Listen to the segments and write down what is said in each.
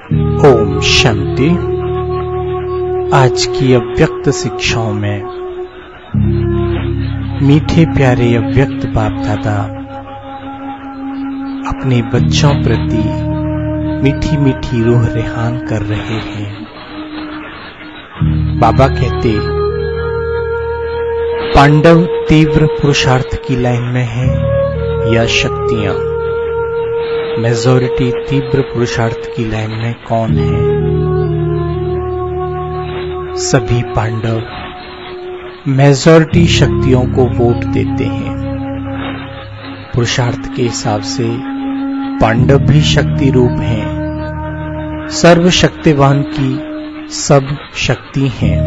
ओम शांति। आज की अव्यक्त शिक्षाओं में मीठे प्यारे अव्यक्त बाप दादा अपने बच्चों प्रति मीठी मीठी रूह रेहान कर रहे हैं। बाबा कहते, पांडव तीव्र पुरुषार्थ की लाइन में हैं या शक्तियां? मेजॉरिटी तीव्र पुरुषार्थ की लाइन में कौन है? सभी पांडव मेजॉरिटी शक्तियों को वोट देते हैं। पुरुषार्थ के हिसाब से पांडव भी शक्ति रूप हैं। सर्वशक्तिवान की सब शक्ति हैं।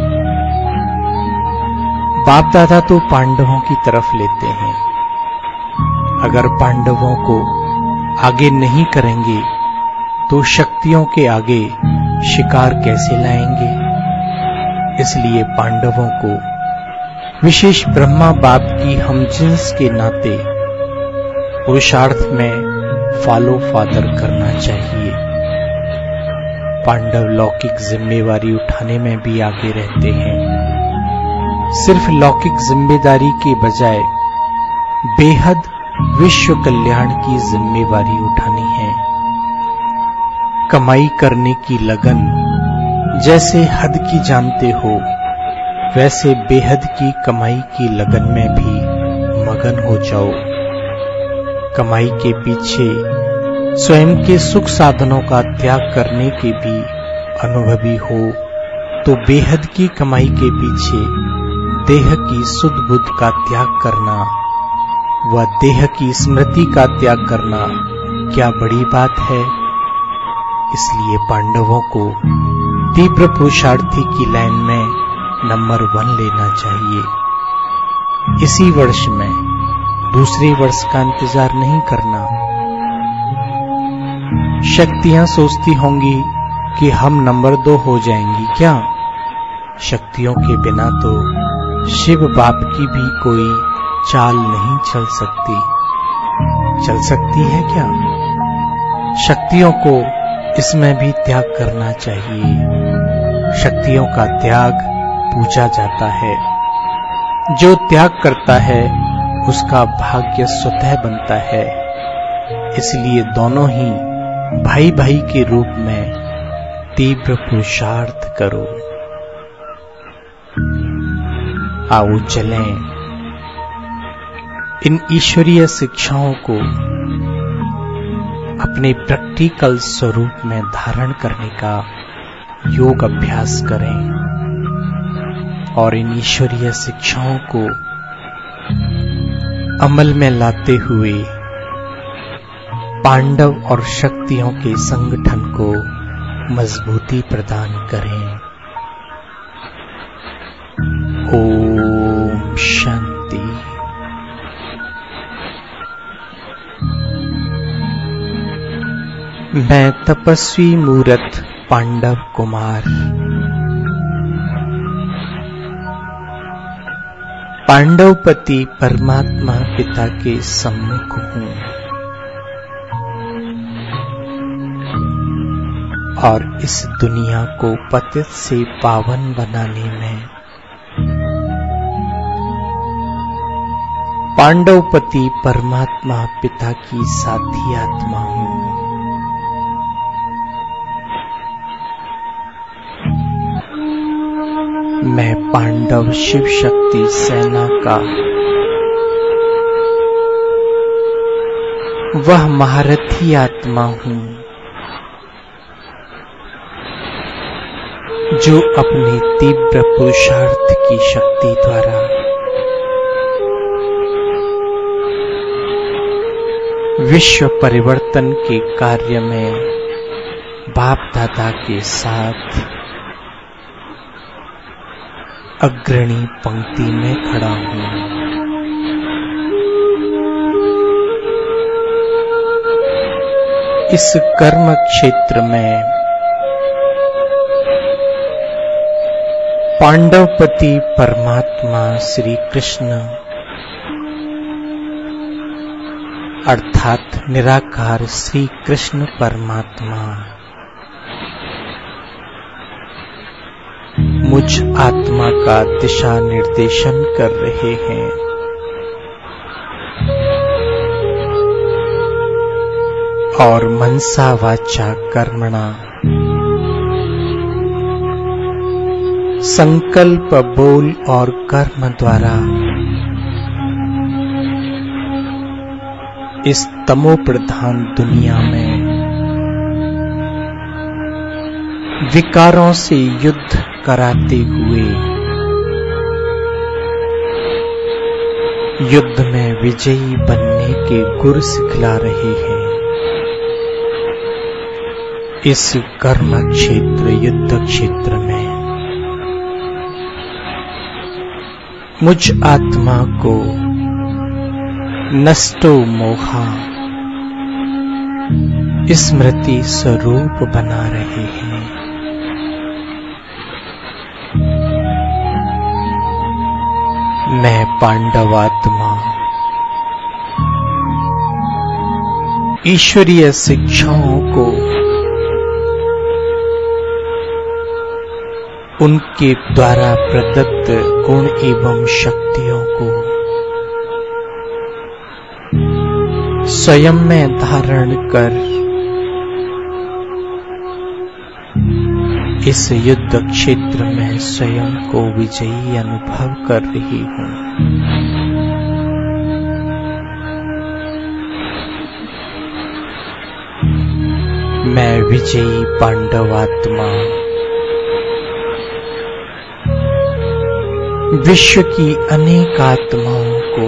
बाप दादा तो पांडवों की तरफ लेते हैं। अगर पांडवों को आगे नहीं करेंगे तो शक्तियों के आगे शिकार कैसे लाएंगे? इसलिए पांडवों को विशेष ब्रह्मा बाप की हमजिन्स के नाते पुरुषार्थ में फॉलो फादर करना चाहिए। पांडव लौकिक जिम्मेवारी उठाने में भी आगे रहते हैं। सिर्फ लौकिक जिम्मेदारी के बजाय बेहद विश्व कल्याण की जिम्मेवारी उठानी है। कमाई करने की लगन जैसे हद की जानते हो, वैसे बेहद की कमाई की लगन में भी मगन हो जाओ। कमाई के पीछे स्वयं के सुख साधनों का त्याग करने के भी अनुभवी हो तो बेहद की कमाई के पीछे देह की सुध बुद्ध का त्याग करना व देह की स्मृति का त्याग करना क्या बड़ी बात है? इसलिए पांडवों को तीव्र पुरुषार्थी की लाइन में नंबर 1 लेना चाहिए। इसी वर्ष में दूसरे वर्ष का इंतजार नहीं करना। शक्तियां सोचती होंगी कि हम नंबर 2 हो जाएंगी क्या? शक्तियों के बिना तो शिव बाप की भी कोई चाल नहीं चल सकती। चल सकती है क्या? शक्तियों को इसमें भी त्याग करना चाहिए। शक्तियों का त्याग पूजा जाता है। जो त्याग करता है उसका भाग्य स्वतः बनता है। इसलिए दोनों ही भाई भाई के रूप में तीव्र पुरुषार्थ करो। आओ चलें इन ईश्वरीय शिक्षाओं को अपने प्रैक्टिकल स्वरूप में धारण करने का योग अभ्यास करें और इन ईश्वरीय शिक्षाओं को अमल में लाते हुए पांडव और शक्तियों के संगठन को मजबूती प्रदान करें। ओम शांति। मैं तपस्वी मूरत पांडव कुमार पांडवपति परमात्मा पिता के सम्मुख हूँ और इस दुनिया को पतित से पावन बनाने में पांडवपति परमात्मा पिता की साथी आत्मा हूँ। मैं पांडव शिव शक्ति सेना का वह महारथी आत्मा हूँ जो अपने तीव्र पुरुषार्थ की शक्ति द्वारा विश्व परिवर्तन के कार्य में बाप दादा के साथ अग्रणी पंक्ति में खड़ा हूँ। इस कर्म क्षेत्र में पांडवपति परमात्मा श्री कृष्ण अर्थात निराकार श्री कृष्ण परमात्मा मुझ आत्मा का दिशा निर्देशन कर रहे हैं। और मनसा वाचा कर्मणा संकल्प, बोल और कर्म द्वारा इस तमो प्रधान दुनिया में विकारों से युद्ध कराते हुए युद्ध में विजयी बनने के गुर सिखला रहे हैं। इस कर्म क्षेत्र, युद्ध क्षेत्र में मुझ आत्मा को नष्टो मोहा स्मृति स्वरूप बना रहे हैं। मैं पांडवात्मा ईश्वरीय शिक्षाओं को उनके द्वारा प्रदत्त गुण एवं शक्तियों को स्वयं में धारण कर इस युद्ध क्षेत्र में स्वयं को विजयी अनुभव कर रही हूं। मैं विजयी पांडवात्मा विश्व की अनेक आत्माओं को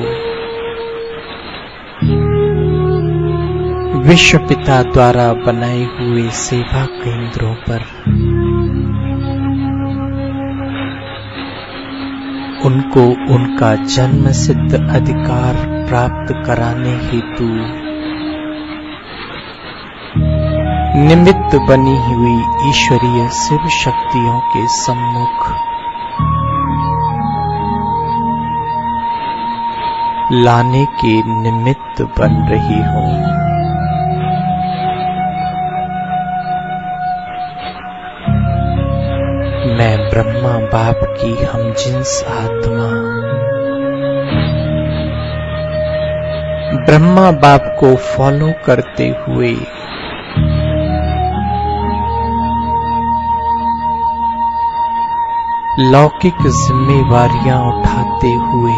विश्व पिता द्वारा बनाए हुए सेवा केंद्रों पर उनको उनका जन्म सिद्ध अधिकार प्राप्त कराने हेतु निमित्त बनी हुई ईश्वरीय शिव शक्तियों के सम्मुख लाने के निमित्त बन रही हूं। मैं ब्रह्मा बाप की हमजिन्स आत्मा ब्रह्मा बाप को फॉलो करते हुए लौकिक जिम्मेवारियां उठाते हुए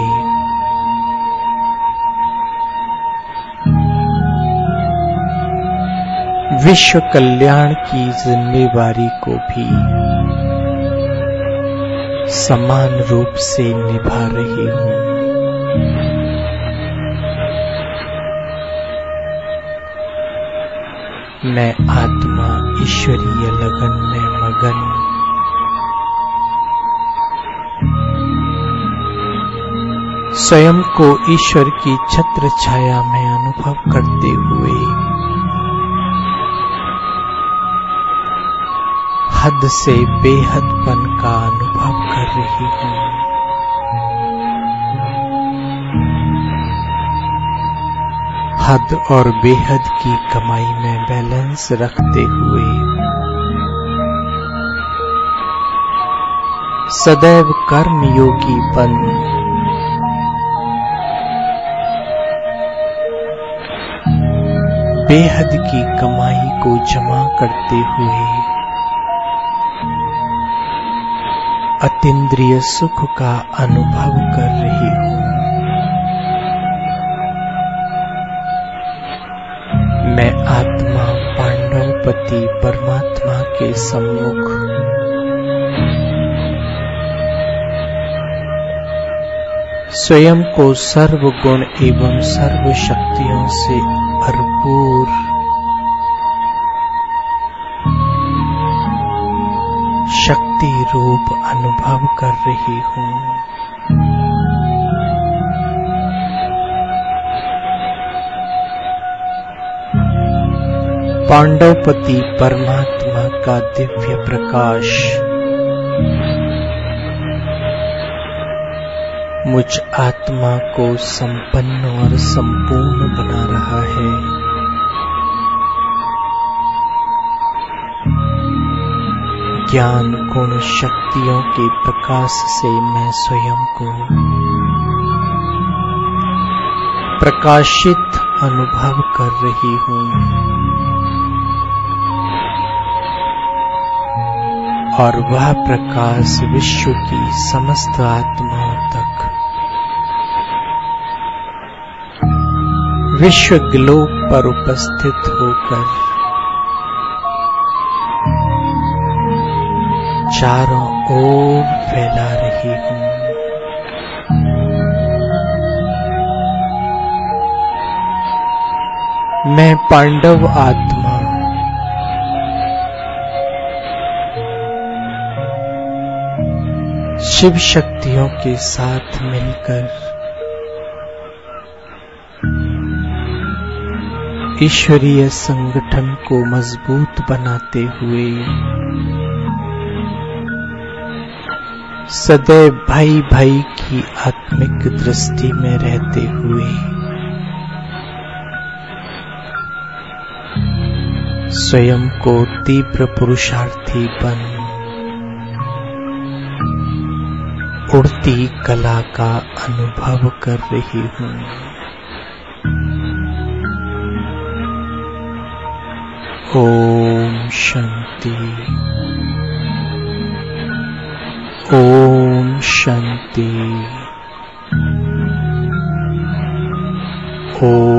विश्व कल्याण की जिम्मेवारी को भी समान रूप से निभा रही हूं। मैं आत्मा ईश्वरीय लगन में मगन स्वयं को ईश्वर की छत्र छाया में अनुभव करते हुए हद से बेहदपन का अनुभव कर रही हूं। हद और बेहद की कमाई में बैलेंस रखते हुए सदैव कर्मयोगी बन बेहद की कमाई को जमा करते हुए अतीन्द्रिय सुख का अनुभव कर रही हूं। मैं आत्मा पांडवपति परमात्मा के सम्मुख स्वयं को सर्व गुण एवं सर्व शक्तियों से भरपूर शक्ति रूप अनुभव कर रही हूं। पांडवपति परमात्मा का दिव्य प्रकाश मुझ आत्मा को संपन्न और संपूर्ण बना रहा है। ज्ञान गुण शक्तियों के प्रकाश से मैं स्वयं को प्रकाशित अनुभव कर रही हूँ और वह प्रकाश विश्व की समस्त आत्माओं तक, विश्व ग्लोब पर उपस्थित होकर चारों ओर फैला रही हूँ। मैं पांडव आत्मा शिव शक्तियों के साथ मिलकर ईश्वरीय संगठन को मजबूत बनाते हुए सदैव भाई भाई की आत्मिक दृष्टि में रहते हुए स्वयं को तीव्र पुरुषार्थी बन उड़ती कला का अनुभव कर रही हूँ। ओम शांति, ओम शांति, ओम